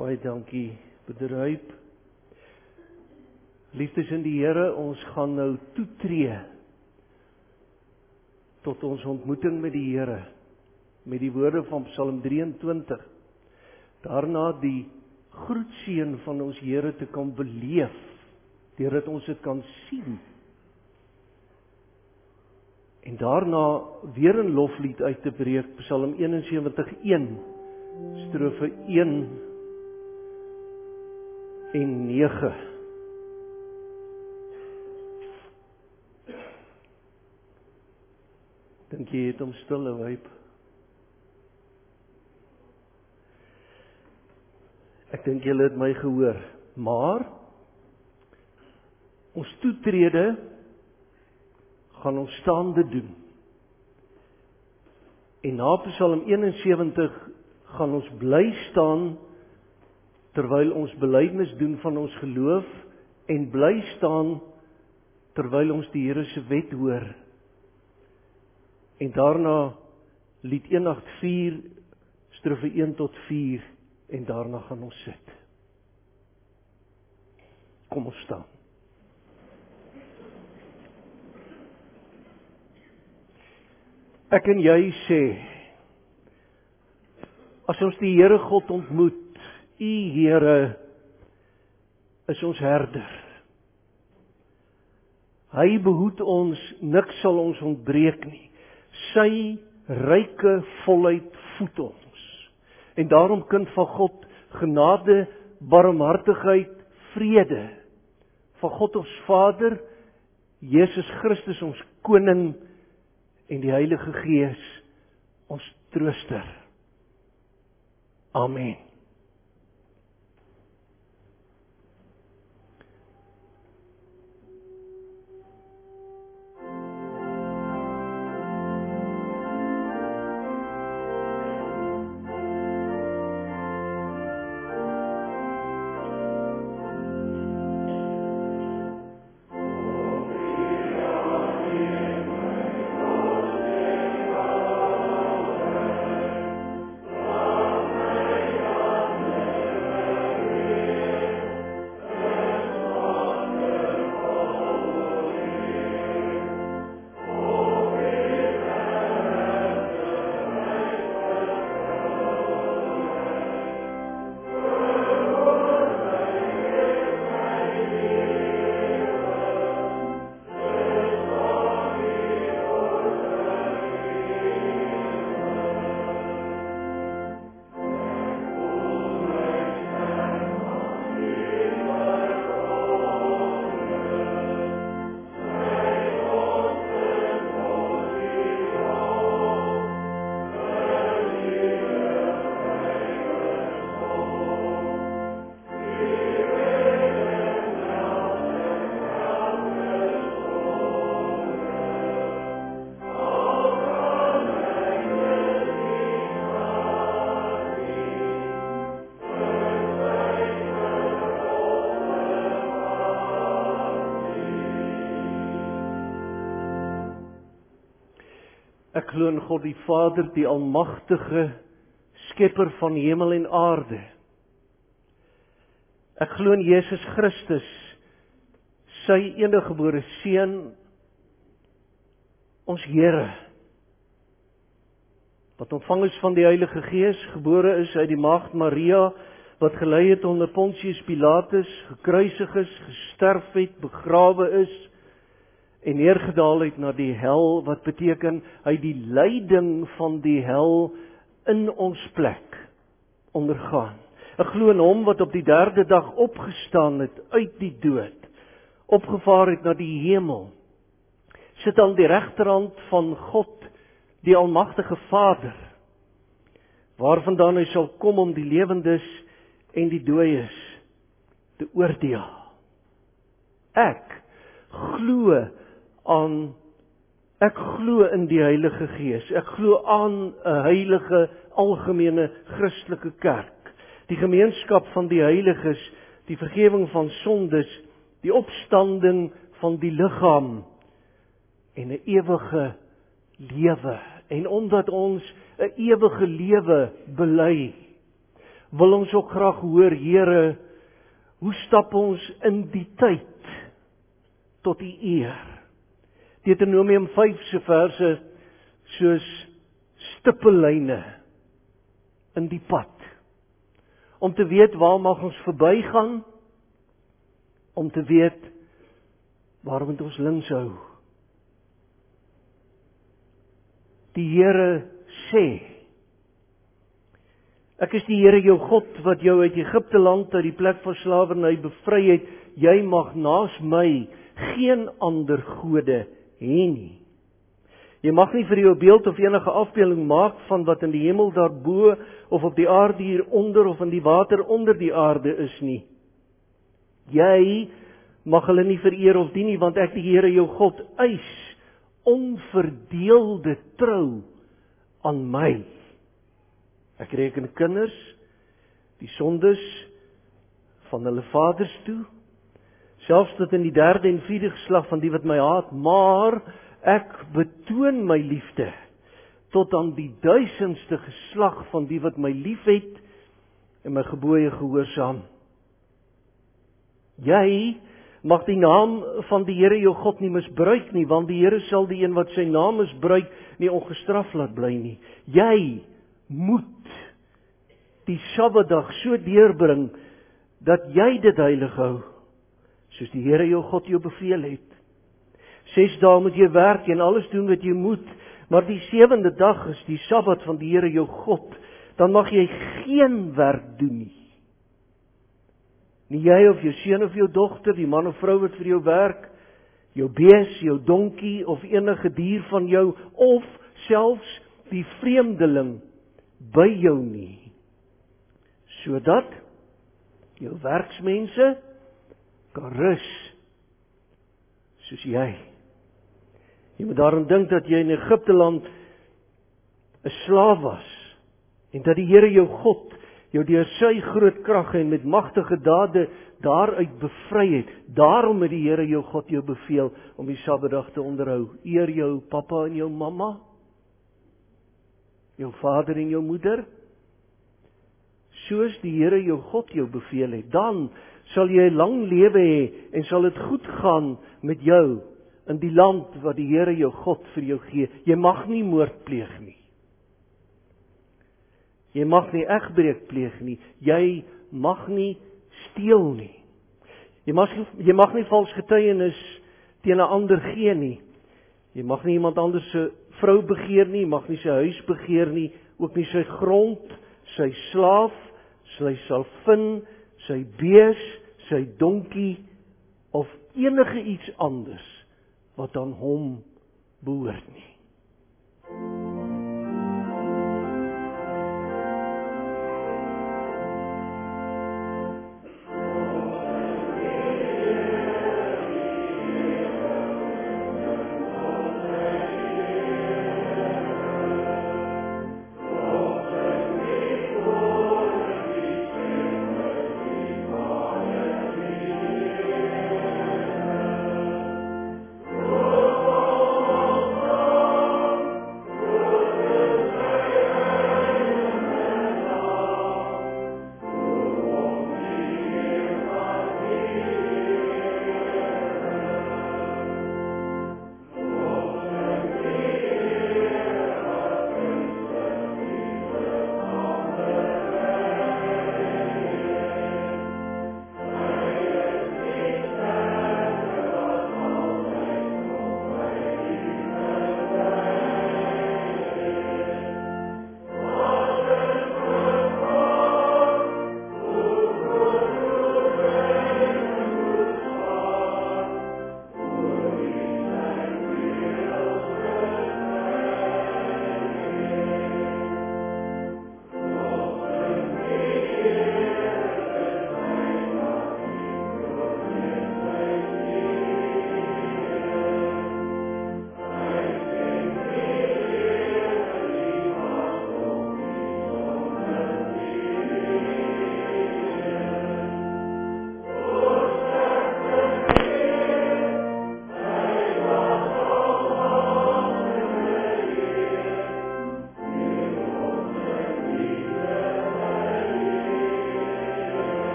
Baie dankie, Broeder Huip. Liefdes in die Here, ons gaan nou toetree tot ons ontmoeting met die Here, met die woorde van Psalm 23. Daarna die groetseën van ons Here te kan beleef, deurdat ons dit kan sien. En daarna weer 'n loflied uit te breek, Psalm 71:1, strofe 1 en 9. Dink jy het hom stil Huip? Ek dink julle het my gehoor, maar ons toetrede gaan ons staande doen. En na Psalm 71 gaan ons bly staan terwyl ons belydenis doen van ons geloof en bly staan terwyl ons die Here se wet hoor. En daarna lied 184, strofe 1 tot 4 en daarna gaan ons sit. Kom ons staan. Ek en jy sê, as ons die Here God ontmoet, U Here is ons herder. Hy behoed ons, niks sal ons ontbreek nie. Sy ryke volheid voed ons. En daarom kind van God, genade, barmhartigheid, vrede, van God ons Vader, Jesus Christus ons Koning, en die Heilige Gees, ons trooster. Amen. Ek glo in God die Vader, die almagtige, skepper van hemel en aarde. Ek glo in Jesus Christus, sy eniggebore Seun, ons Here, wat ontvang is van die Heilige Gees, gebore is uit die maagd Maria, wat gelei het onder Pontius Pilatus, gekruisig is, gesterf het, begrawe is, en neergedaal het na die hel, wat beteken, hy die lyding van die hel in ons plek ondergaan. Ek glo in hom wat op die 3de dag opgestaan het uit die dood, opgevaar het na die hemel, sit aan die regterhand van God, die almagtige Vader, waarvandaan hy sal kom om die lewendes en die dooies te oordeel. Ek glo in die Heilige Gees. Ek glo aan 'n heilige, algemene Christelike kerk, die gemeenskap van die heiliges, die vergifnis van sondes, die opstanding van die liggaam en 'n ewige lewe. En omdat ons 'n ewige lewe bely, wil ons ook graag hoor, Here, hoe stap ons in die tyd tot U eer? Deuteronomium 5 se verse soos stippellyne in die pad. Om te weet waar mag ons verbygaan, om te weet waar moet ons links hou. Die Here sê, ek is die Here jou God wat jou uit Egipte land uit die plek van slawerny bevry het. Jy mag naas my geen ander gode hê nie. Jy mag nie vir jou beeld of enige afbeelding maak van wat in die hemel daarbo of op die aarde hieronder of in die water onder die aarde is nie. Jy mag hulle nie vereer of dien nie, want ek die Here jou God eis onverdeelde trou aan my. Ek reken kinders die sondes van hulle vaders toe, selfs tot in die 3de en 4de geslag van die wat my haat, maar ek betoon my liefde tot aan die 1000ste geslag van die wat my liefhet en my gebooie gehoorsaam. Jy mag die naam van die Here jou God nie misbruik nie, want die Here sal die een wat sy naam misbruik nie ongestraf laat bly nie. Jy moet die Sabbatdag so deurbring dat jy dit heilig hou, soos die Here jou God jou beveel het. 6 dae moet jy werk en alles doen wat jy moet, maar die 7de dag is die Sabbat van die Here jou God. Dan mag jy geen werk doen nie. Nie jy of jou seun of jou dogter, die man of vrou wat vir jou werk, jou bees, jou donkie of enige dier van jou, of selfs die vreemdeling by jou nie. Sodat jou werksmense kan rus, soos jy. Jy moet daaraan dink dat jy in Egipte land 'n slaaf was, en dat die Here jou God jou deur sy groot krag en met magtige dade daaruit bevry het. Daarom het die Here jou God jou beveel om die Sabbatdag te onderhou. Eer jou pappa en jou mamma, jou vader en jou moeder, soos die Here jou God jou beveel het. Dan sal jy lang lewe hê en sal dit goed gaan met jou in die land wat die Here jou God vir jou gee. Jy mag nie moord pleeg nie. Jy mag nie egbreek pleeg nie. Jy mag nie steel nie. Jy mag nie vals getuienis teen 'n ander gee nie. Jy mag nie iemand anders se vrou begeer nie, mag nie sy huis begeer nie, ook nie sy grond, sy slaaf, sy salvin, sy bees, sy donkie of enige iets anders wat aan hom behoort nie.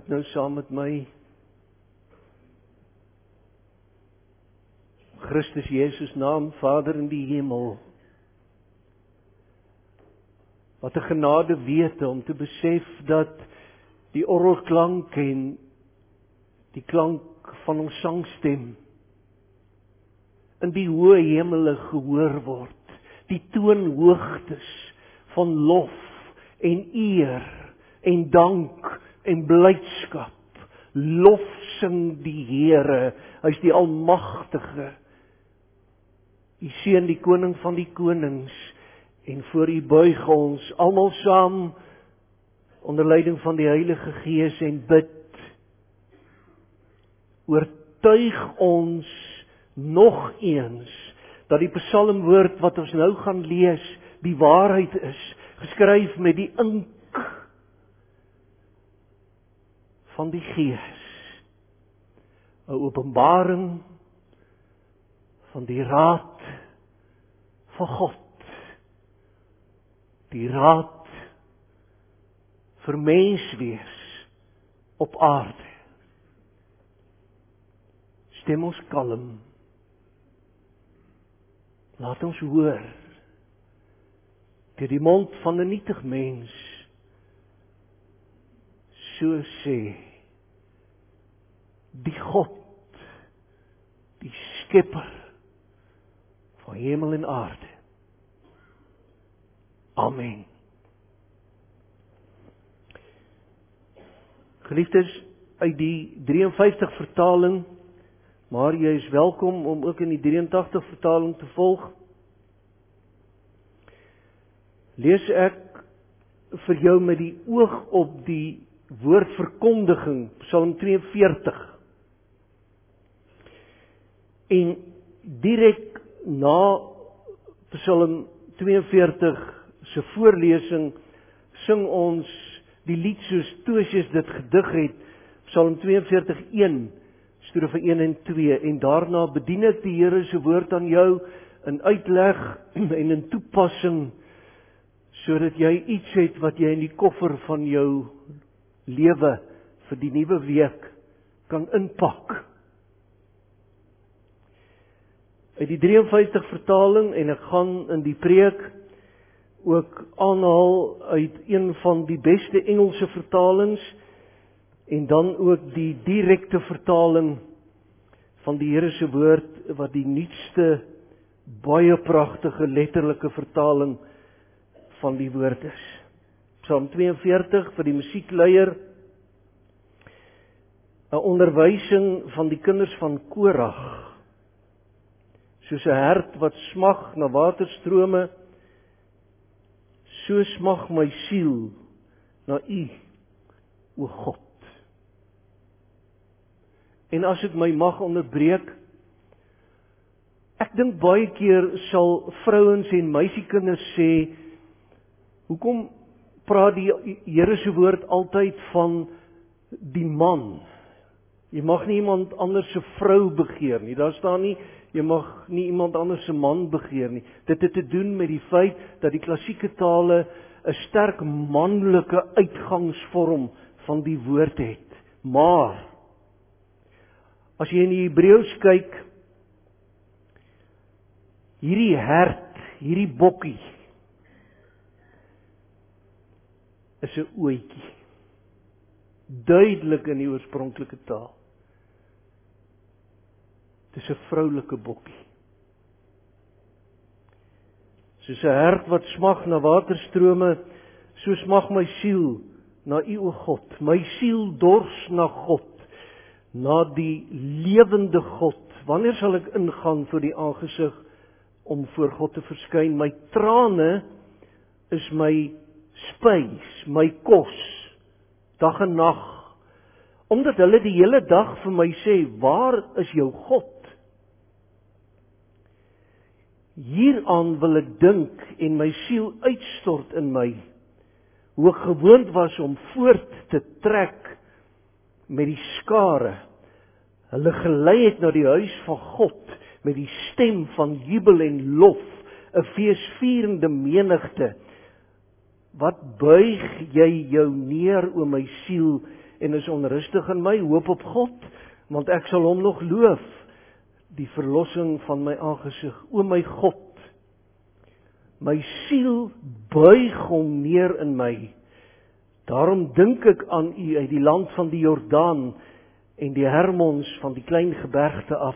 bid nou saam met my. Christus Jesus naam, Vader in die hemel. Wat 'n genade wete om te besef dat die orgelklank en die klank van ons sangstem in die hoë hemele gehoor word. Die toonhoogtes van lof en eer en dank en blydskap. Lof sing die Here, hy's die Almagtige. U seën die koning van die konings en voor u buig ons almal saam onder leiding van die Heilige Gees en bid. Oortuig ons nog eens dat die psalmwoord wat ons nou gaan lees die waarheid is, geskryf met die ink van die Gees. 'n Openbaring van die raad van God. Die raad vir menswees op aarde. Stem ons kalm. Laat ons hoor deur die mond van 'n nietig mens so sê die God, die Skepper van hemel en aarde. Amen. Geliefdes, uit die 53 vertaling, maar jy is welkom om ook in die 83 vertaling te volg. Lees ek vir jou met die oog op die woordverkondiging, Psalm 42. En direk na Psalm 42 se voorlesing sing ons die lied soos Tosius dit gedig het, Psalm 42:1, strofe 1 en 2, en daarna bedien ek die Here se woord aan jou in uitleg en in toepassing, sodat jy iets het wat jy in die koffer van jou lewe vir die nuwe week kan inpak. Uit die 53 vertaling, en ek gaan in die preek ook aanhaal uit een van die beste Engelse vertalings, en dan ook die direkte vertaling van die Here se woord, wat die nuutste, baie pragtige letterlike vertaling van die woord is. Psalm 42 vir die musiekleier, 'n onderwysing van die kinders van Korag. Soos 'n hert wat smag na waterstrome, so smag my siel na U, o God. En as ek my mag onderbreek, ek dink baie keer sal vrouens en meisiekinders sê, hoekom praat die Here se woord altyd van die man? Jy mag nie iemand anders se vrou begeer nie. Daar staan nie, jy mag nie iemand anders se man begeer nie. Dit het te doen met die feit dat die klassieke tale 'n sterk manlike uitgangsvorm van die woord het. Maar as jy in die Hebreëus kyk, hierdie hert, hierdie bokkie, is 'n ooitjie. Duidelik in die oorspronklike taal. Dit is 'n vroulike bokkie. Soos 'n hert wat smag na waterstrome, so smag my siel na U, o God. My siel dors na God, na die lewende God. Wanneer sal ek ingaan voor die aangesig om voor God te verskyn? My trane is my spys, my kos, dag en nag. Omdat hulle die hele dag vir my sê, waar is jou God? Hieraan wil ek dink en my siel uitstort in my, hoe ek gewoond was om voort te trek met die skare. Hulle gelei het na die huis van God met die stem van jubel en lof, 'n feesvierende menigte. Wat buig jy jou neer, o my siel, en is onrustig in my, hoop op God, want ek sal hom nog loof, die verlossing van my aangesig. O my God, my siel buig hom neer in my. Daarom dink ek aan U uit die land van die Jordaan en die Hermons van die klein gebergte af.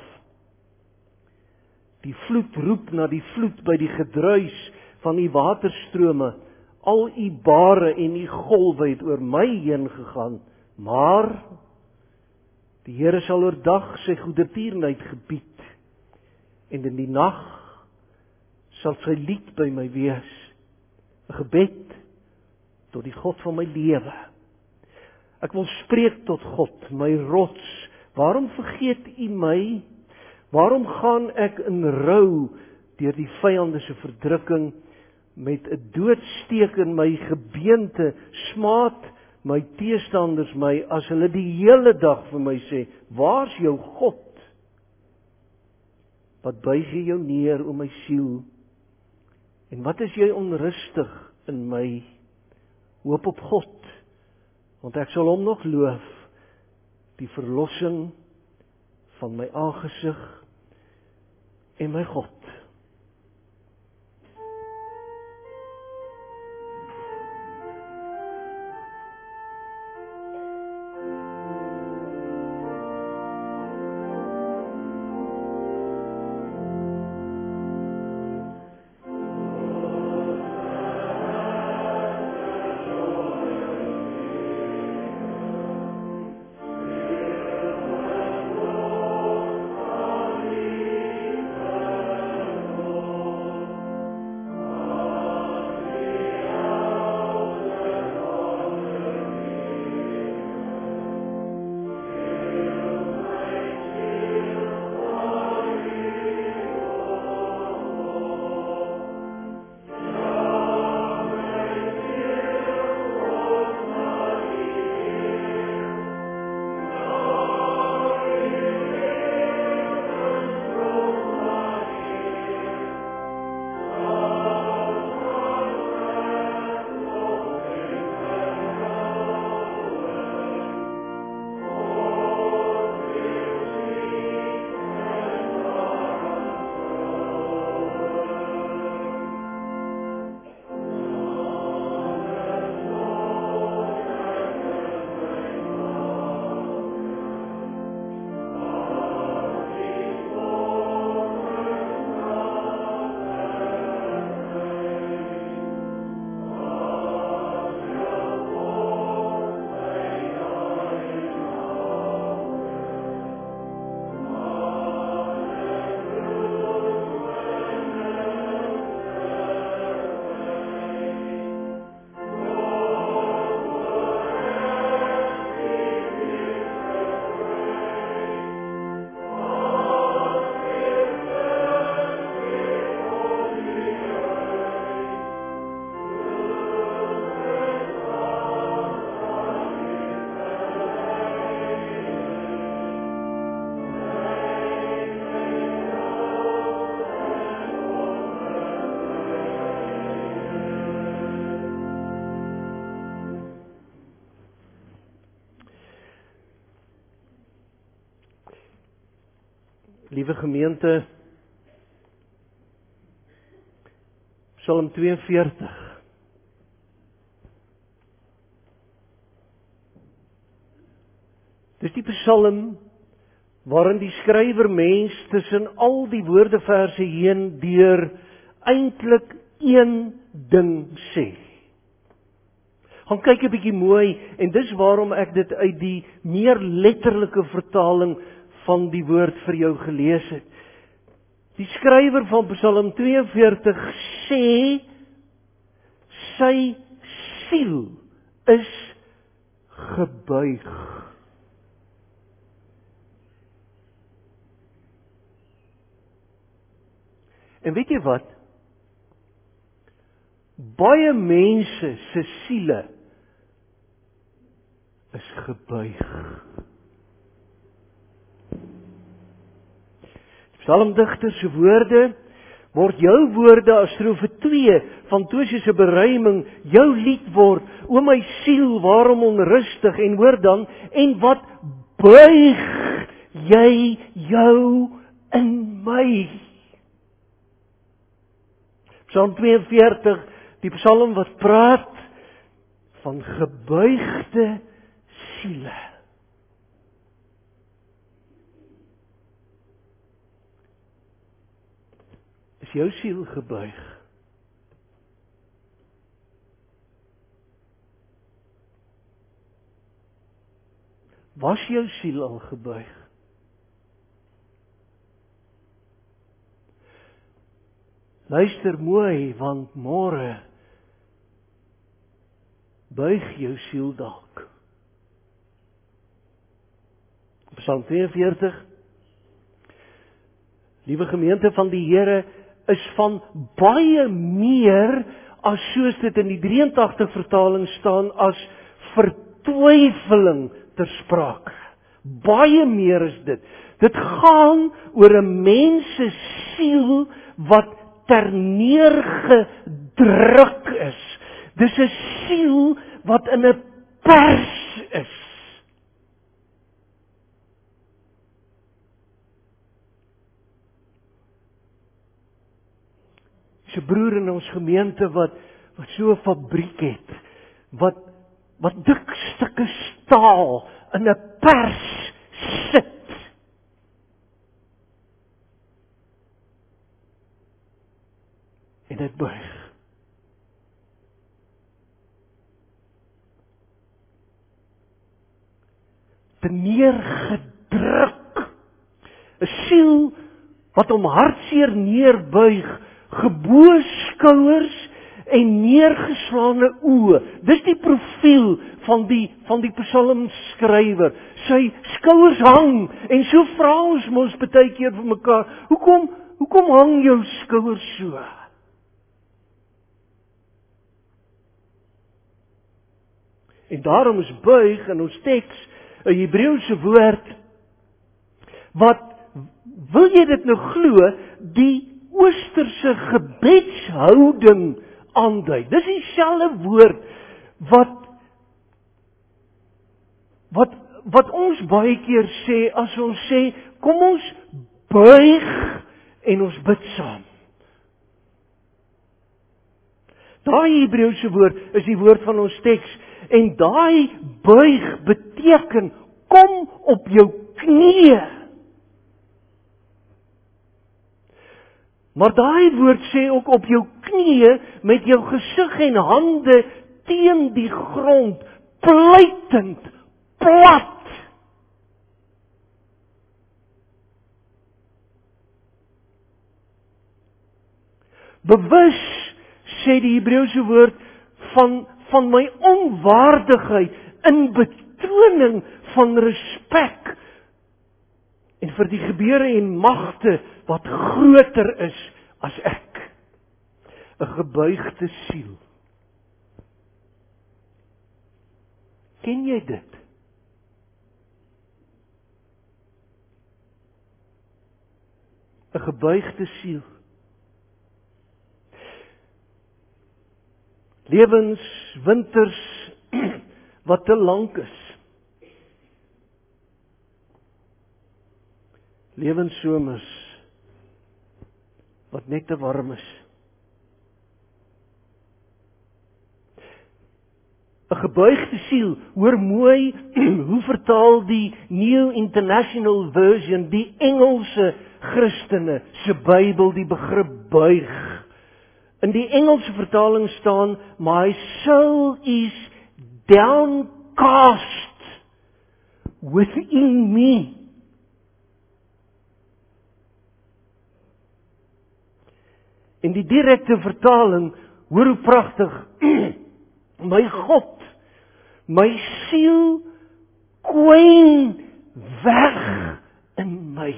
Die vloed roep na die vloed by die gedruis van U waterstrome. Al U bare en U golwe het oor my heen gegaan. Maar die Here sal oordag sy goedertierenheid gebied en in die nag sal sy lied by my wees. 'n Gebed tot die God van my lewe. Ek wil spreek tot God, my rots. Waarom vergeet U my? Waarom gaan ek in rou deur die vyande se verdrukking met 'n doodsteek in my gebeente? Smaat my teestanders my as hulle die hele dag vir my sê, waar's jou God? Wat buig jy jou neer, o my siel? En wat is jy onrustig in my? Hoop op God, want ek sal hom nog loof, die verlossing van my aangesig en my God. Liewe gemeente, Psalm 42. Dis die psalm waarin die skrywer mens tussen al die woordeverse heen deur eintlik een ding sê. Gaan kyk 'n bietjie mooi en dis waarom ek dit uit die meer letterlike vertaling van die woord vir jou gelees het. Die skrywer van Psalm 42 sê sy siel is gebuig. En weet jy wat? Baie mense se siele is gebuig. Psalmdigter se woorde word jou woorde as trofee 2 van Tosje se beruiming jou lied word, o my siel, waarom onrustig, en hoor dan, en wat buig jy jou in my? Psalm 42, die psalm wat praat van gebuigde siele. Is jou siel gebuig? Was jou siel al gebuig? Luister mooi, want môre buig jou siel dalk. Psalm 42. Liewe gemeente van die Here, is van baie meer as soos dit in die 83 vertaling staan as vertwyfeling ter sprake. Baie meer is dit. Dit gaan oor 'n mens se siel wat terneergedruk is. Dis 'n siel wat in 'n pers is. Dis 'n broer in ons gemeente wat so 'n fabriek het, wat dik stukke staal in 'n pers sit. En dit buig. Neergedruk. 'n siel wat om hartseer neerbuig, gebo skouers en neergeslaane oë. Dis die profiel van die psalmskrywer. Sy skouers hang, en so vra ons mos baie keer vir mekaar, hoekom hang jou skouers so? En daarom is buig in ons teks 'n Hebreëse woord wat, wil jy dit nou glo, die Oosterse gebedshouding aandui. Dis dieselfde woord wat ons baie keer sê as ons sê, kom ons buig en ons bid saam. Daai Hebreëse woord is die woord van ons teks. En daai buig beteken, kom op jou knieë. Maar daai woord sê ook op jou knieë, met jou gesig en hande teen die grond, pleitend, plat. Bewus, sê die Hebreëse woord, van my onwaardigheid in betoning van respek en vir die gebeure en magte wat groter is as ek. 'n gebuigde siel. Ken jy dit? ‘n gebuigde siel. Lewens, winters, wat te lank is. Lewenssomers, wat net te warm is. 'n gebuigde siel, hoor mooi, hoe vertaal die New International Version, die Engelse Christene se Bybel, die begrip buig. In die Engelse vertaling staan, my soul is downcast within me. In die direkte vertaling, hoor hoe pragtig, my God, my siel kwyn weg in my.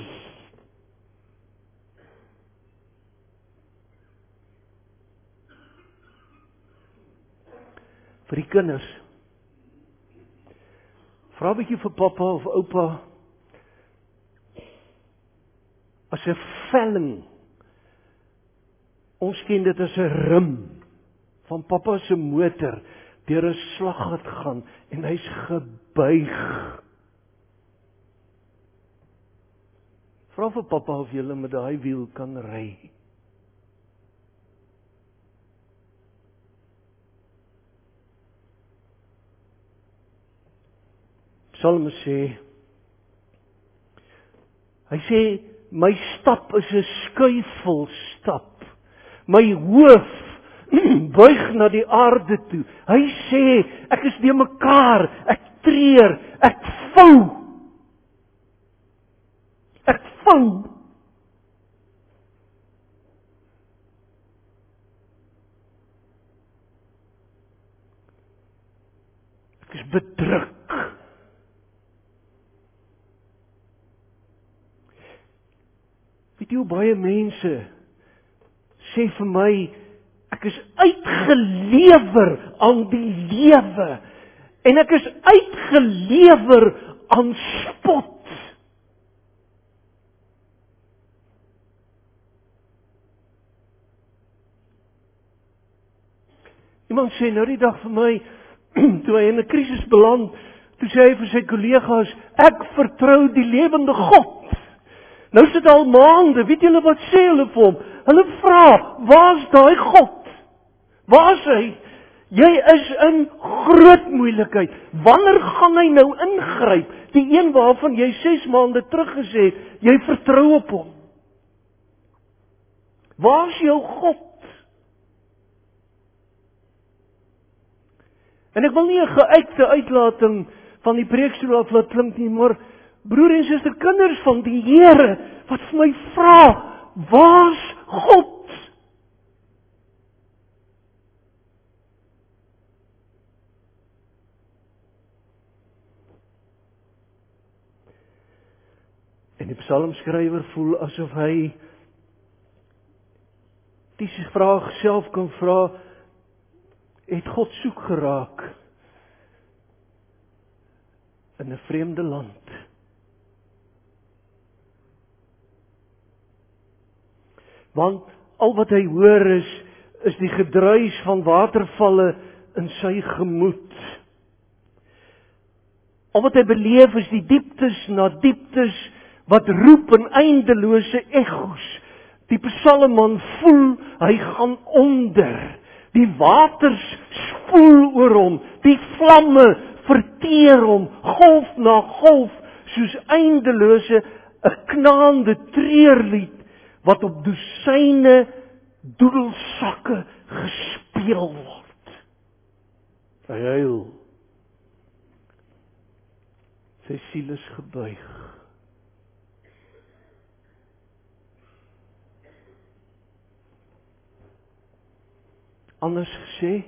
Vir die kinders, vra 'n bietjie vir pappa of oupa, as 'n velling Ons ken dit as 'n rim van pappa se motor deur 'n slaggat gaan en hy's gebuig. Vra vir pappa of jy met daai wiel kan ry. Psalme sê, hy sê, my stap is 'n skuifelstap. My hoof buig na die aarde toe. Hy sê, ek is de mekaar, ek treur, ek vou. Ek vou. Ek is bedruk. Weet jy hoe baie mense sê vir my, ek is uitgelewer aan die lewe en ek is uitgelewer aan spot. Iemand sê nou die dag vir my, toe hy in 'n krisis beland, toe sê hy vir sy kollegas, ek vertrou die lewende God. Nou sit al maande, weet julle wat sê hulle vir hom? Hulle vra, waar's daai God? Waar's hy? Jy is in groot moeilikheid. Wanneer gaan hy nou ingryp? Die een waarvan jy 6 maande terug gesê het, jy vertrou op hom. Waar's jou God? En ek wil nie 'n geuite uitlating van die preekstoel af laat klink nie, maar broer en suster, kinders van die Here, wat vir my vra, waar's God? En die psalmskrywer voel asof hy die vraag self kan vra, het God soek geraak in 'n vreemde land? Want al wat hy hoor is die gedruis van watervalle in sy gemoed. Al wat hy beleef is die dieptes na dieptes wat roep in eindelose echos. Die psalmman voel hy gaan onder. Die waters spoel oor hom, die vlamme verteer hom, golf na golf, soos eindelose 'n knaande treurlied wat op dosyne doedelsakke gespeel word. Hy huil. Sy siel is gebuig. Anders gesê,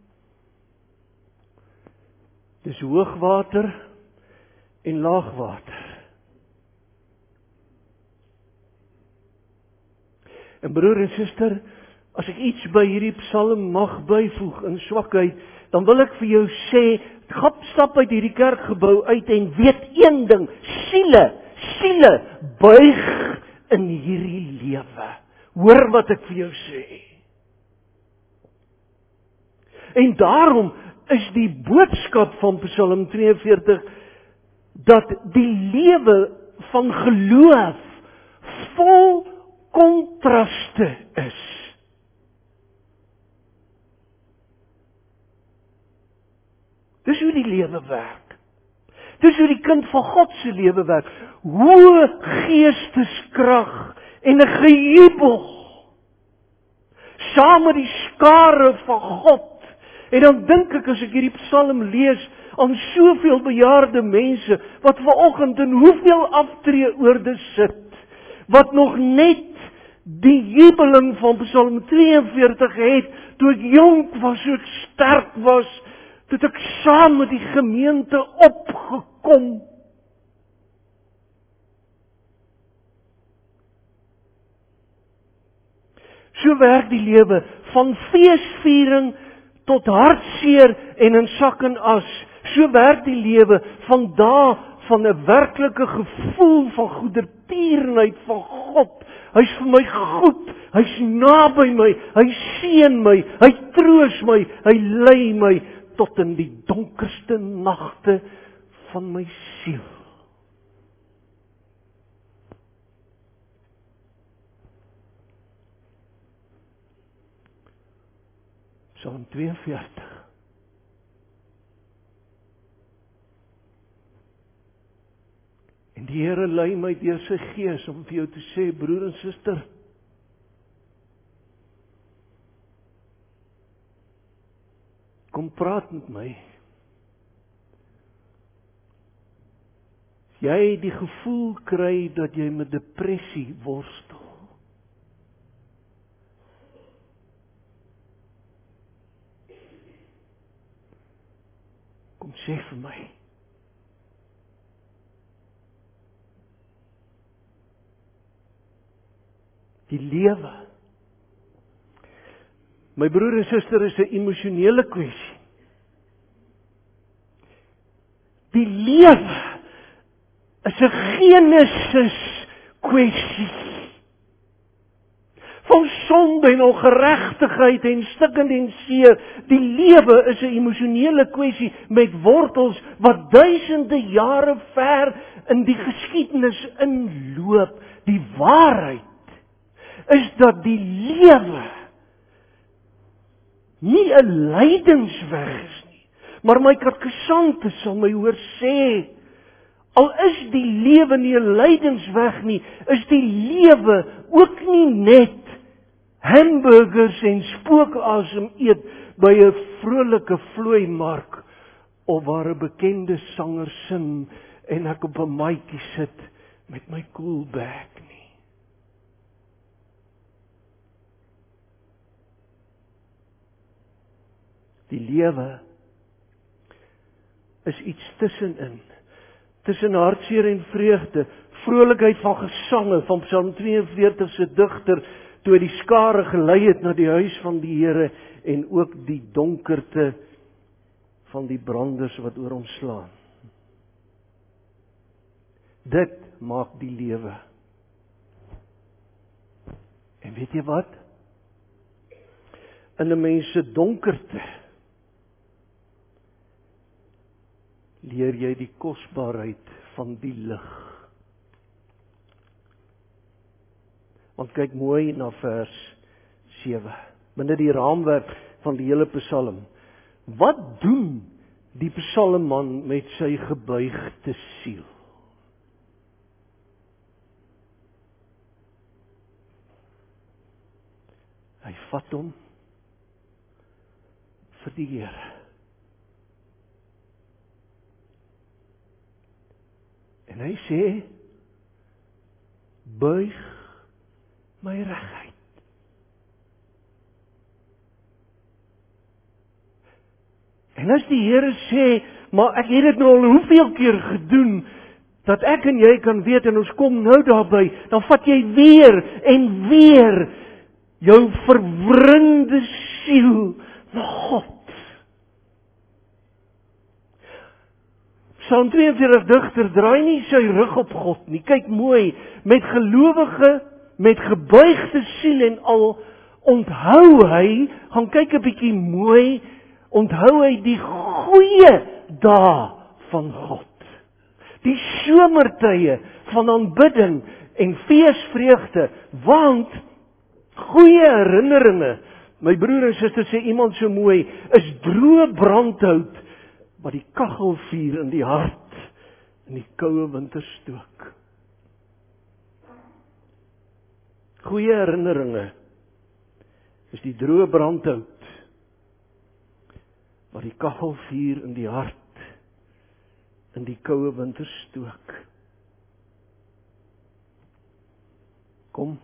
dis hoogwater en laagwater. En broer en suster, as ek iets by hierdie psalm mag byvoeg in swakheid, dan wil ek vir jou sê, stap uit hierdie kerkgebou uit en weet een ding, siele buig in hierdie lewe. Hoor wat ek vir jou sê. En daarom is die boodskap van Psalm 42 dat die lewe van geloof vol kontraste is. Dis hoe die lewe werk. Dis hoe die kind van God se lewe werk. Hoë geesteskrag en 'n gejubel saam met die skare van God. En dan dink ek as ek hierdie psalm lees aan soveel bejaarde mense wat vanoggend in hoeveel aftreeoorde sit, wat nog net die jubeling van Psalm 42 het, toe ek jonk was, toe ek sterk was, toe ek saam met die gemeente opgekom. So werk die lewe, van feesviering tot hartseer en in sak en as. So werk die lewe van dae van 'n werklike gevoel van goedertierenheid van God. Hy's vir my goed, Hy's naby my, hy seën my, hy troos my, hy lei my tot in die donkerste nagte van my siel. Psalm 42. En die Here lei my deur sy Gees om vir jou te sê, broer en suster, kom praat met my. As jy die gevoel kry dat jy met depressie worstel, kom sê vir my. Die lewe. My broer en suster, is 'n emosionele kwessie. Die lewe is 'n Genesis kwessie. Van sonde en ongeregtigheid en stikkend en seer. Die lewe is 'n emosionele kwessie met wortels wat duisende jare ver in die geskiedenis inloop. Die waarheid is dat die lewe nie 'n lydingsweg is nie. Maar my katekisante sal my hoor sê, al is die lewe nie 'n lydingsweg nie, is die lewe ook nie net hamburgers en spookasem eet by 'n vrolike vlooimark of waar 'n bekende sanger sing en ek op 'n maatjie sit met my koelbag nie. Die lewe is iets tussenin. Tussen hartseer en vreugde, vrolikheid van gesange van Psalm 42 se digter, toe hy die skare gelei het na die huis van die Here en ook die donkerte van die branders wat oor hom slaan. Dit maak die lewe. En weet jy wat? In 'n mens se donkerte leer jy die kosbaarheid van die lig. Want kyk mooi na vers 7, binne die raamwerk van die hele Psalm. Wat doen die psalmman met sy gebuigde siel? Hy vat hom vir die Here. En hy sê, buig my reguit. En as die Here sê, maar ek het dit nou al hoeveel keer gedoen, dat ek en jy kan weet, en ons kom nou daarby, dan vat jy weer en weer jou verwrinde siel na God. Psalm 42 digter draai nie sy rug op God nie. Kyk mooi, met gelowige, met gebuigde siel en al, onthou hy, gaan kyk 'n bietjie mooi, onthou hy die goeie dae van God. Die somertye van aanbidding en feesvreugde, want goeie herinneringe, my broer en suster, sê iemand so mooi, is droë brandhout wat die kaggelvuur in die hart in die koue winter stook. Goeie herinneringe is die droë brandhout wat die kaggelvuur in die hart in die koue winter stook. Kom.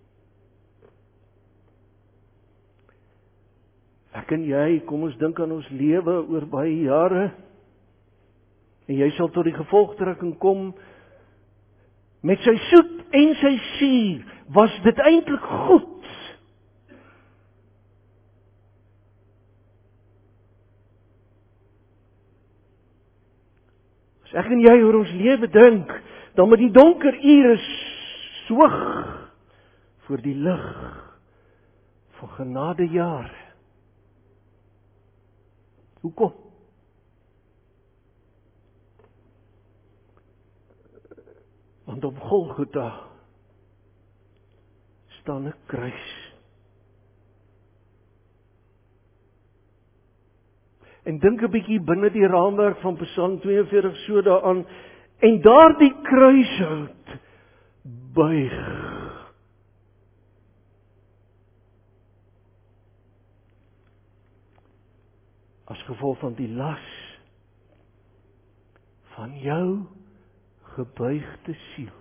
Ek en jy, kom ons dink aan ons lewe oor baie jare, en jy sal tot die gevolgtrekking kom, met sy soet en sy suur, was dit eintlik goed. As ek en jy oor ons lewe dink, dan met die donker ure swig voor die lig van genadejare. Hoekom? Want op Golgotha staan 'n kruis. En dink 'n bietjie binne die raamwerk van Psalm 42 so daaraan, en daardie kruishout buig. As gevolg van die las van jou gebuigde siel.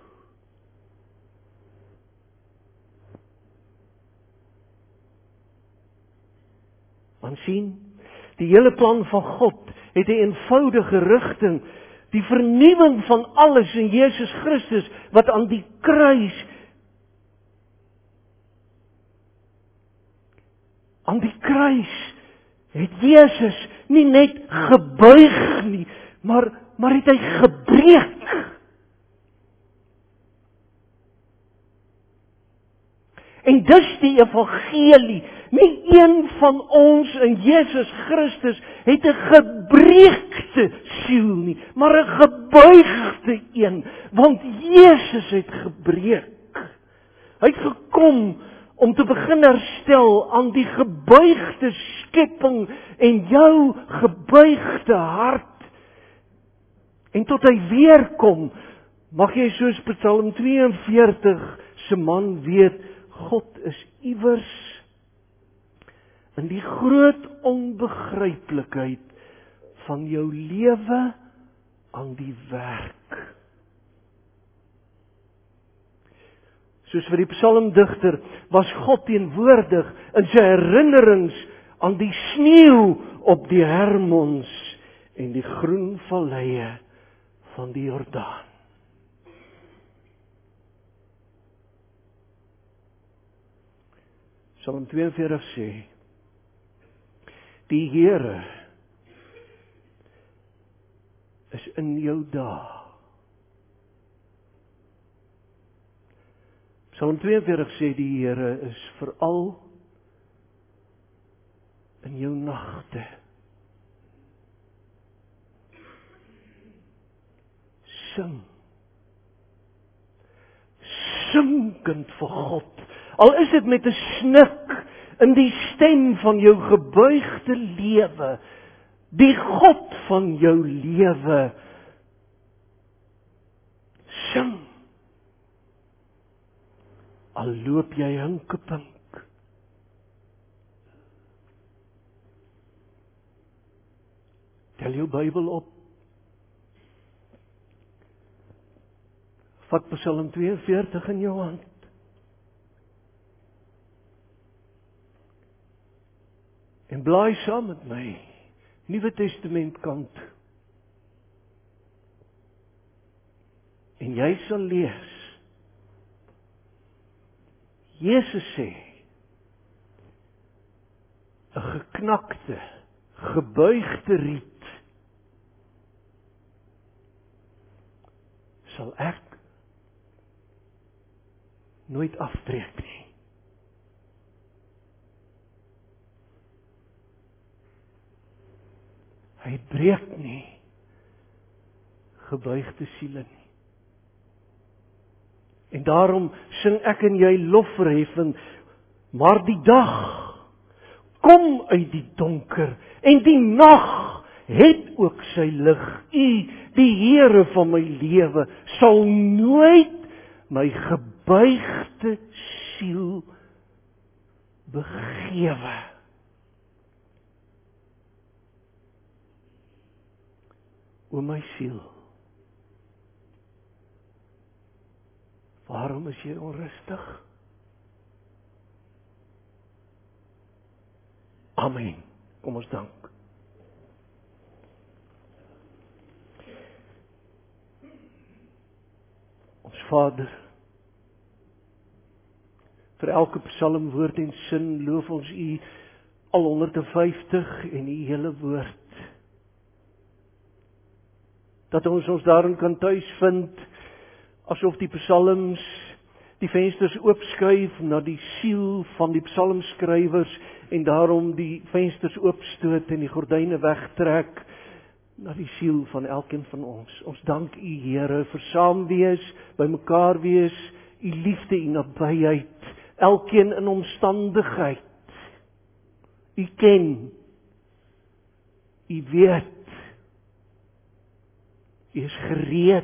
Want sien, die hele plan van God het 'n eenvoudige rigting, die vernuwing van alles in Jesus Christus, wat aan die kruis, het Jesus nie net gebuig nie, maar het hy gebreek. En dis die evangelie. Nie een van ons in Jesus Christus het 'n gebreekte siel nie, maar 'n gebuigde een, want Jesus het gebreek. Hy het gekom om te begin herstel aan die gebuigde skepping en jou gebuigde hart. En tot hy weer kom, mag jy soos Psalm 42 se man weet, God is iewers in die groot onbegryplikheid van jou lewe aan die werk. Soos vir die psalmdigter was God teenwoordig in sy herinnerings aan die sneeu op die Hermons en die groen valleie van die Jordaan. Psalm 42 sê, die Here is in jou dae. Psalm 42 sê die Here is veral in jou nagte. Sing kind vir God. Al is dit met 'n snik in die stem van jou gebuigde lewe, die God van jou lewe. Sing. Al loop jy hinkepink. Tel jou Bybel op. Vat Psalm 42 in jou hand. En blaai saam met my Nuwe Testament kant. En jy sal lees. Jesus sê, 'n geknakte, gebuigde riet sal ek nooit afbreek nie. Hy breek nie gebuigde siele nie. En daarom sing ek en jy lofverheffing, maar die dag kom uit die donker en die nag het ook sy lig. U, die Here van my lewe, sal nooit my gebuigde siel begewe. O my siel, waarom is jy onrustig? Amen. Kom ons dank. Ons Vader, vir elke psalm, woord en sin loof ons U al 150 en die hele woord. Dat ons daarin kan tuis vind, asof die psalms die vensters oopskuif na die siel van die psalmskrywers en daarom die vensters oopstoot en die gordyne wegtrek na die siel van elkeen van ons. Ons dank U, Here, vir saam wees, by mekaar wees, U liefde, U nabyheid, elkeen in omstandigheid. U ken, U weet, U is gereed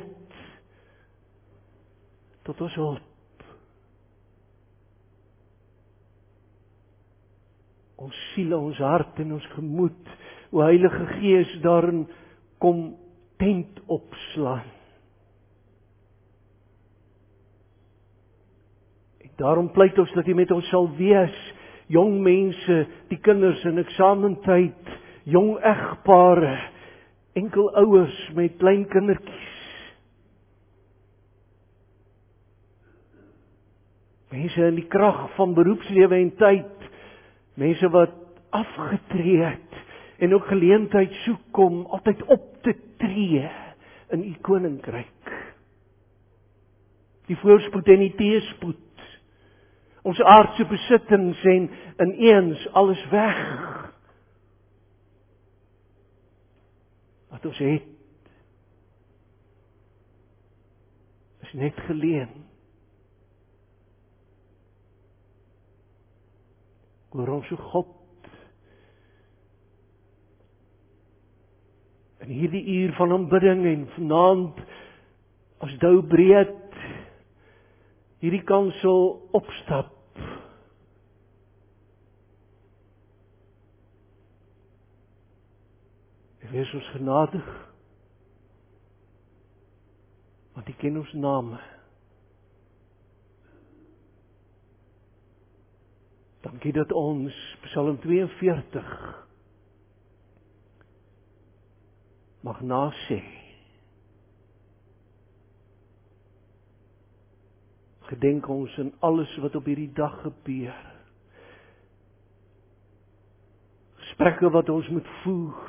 tot ons hulp. Ons siele, ons hart en ons gemoed, o Heilige Gees, daarin kom tent opslaan. En daarom pleit ons dat U met ons sal wees, jong mense, die kinders in eksamentyd, jong egpare, enkel ouers met klein kindertjies. Mense in die krag van beroepslewe en tyd, mense wat afgetree het en ook geleentheid soek om altyd op te tree in U koninkryk. Die voorspoed en die teëspoed, ons aardse besittings en ineens alles weg. Wat ons het, is net geleen. Hoor ons o God, in hierdie uur van aanbidding en vanaand as dou breed hierdie kansel opstap. En wees ons genadig, want U ken ons name. Dankie dat ons, Psalm 42, mag nasê. Gedenk ons in alles wat op hierdie dag gebeur. Gesprekke wat ons moet voer.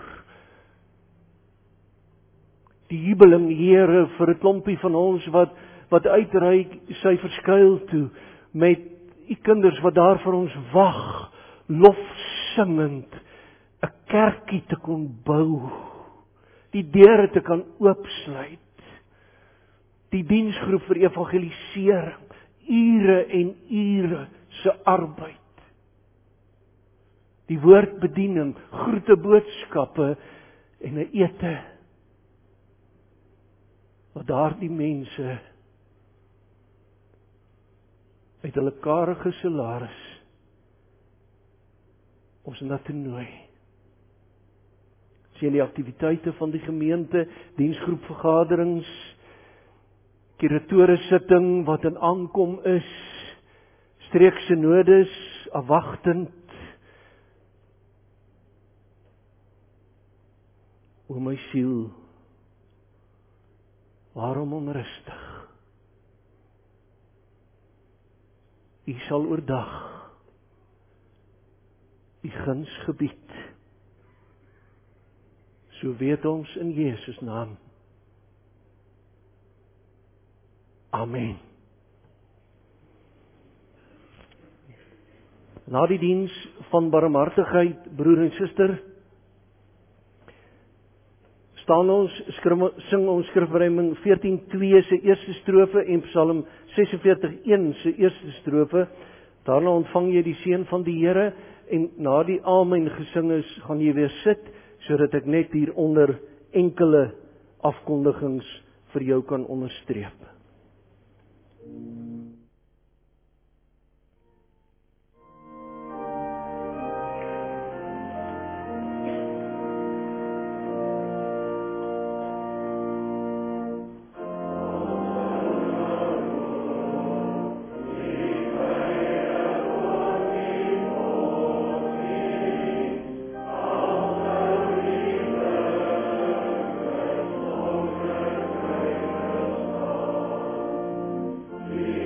Die jubeling, Here, vir 'n klompie van ons wat uitreik sy verskuil toe met U kinders wat daar vir ons wag, lofsingend, 'n kerkie te kon bou, die deure te kan oopsluit, die diensgroep vir evangelisering, ure en ure se arbeid, die woordbediening, groete boodskappe en 'n ete, wat daardie mense met hulle karige salaris ons na te nooi. Sien die aktiwiteite van die gemeente, diensgroepvergaderings, kuratoriese sitting wat in aankom is, streekse nodes, afwagtend. O my siel, waarom onrustig? U sal oordag U guns gebied. So weet ons in Jesus naam. Amen. Na die diens van barmhartigheid, broer en suster, staan ons, sing ons skrifruiming 14:2 se eerste strofe en Psalm 46:1 se eerste strofe. Daarna ontvang jy die seën van die Here en na die amen gesing is, gaan jy weer sit, sodat ek net hieronder enkele afkondigings vir jou kan onderstreep. We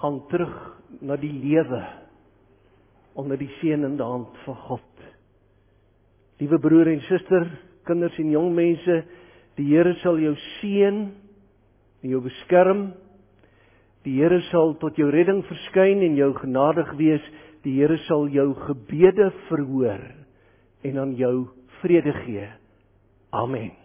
gaan terug na die lewe onder die seënende hand van God. Liewe broer en suster, kinders en jong mense, die Here sal jou seën en jou beskerm. Die Here sal tot jou redding verskyn en jou genadig wees. Die Here sal jou gebede verhoor en aan jou vrede gee. Amen.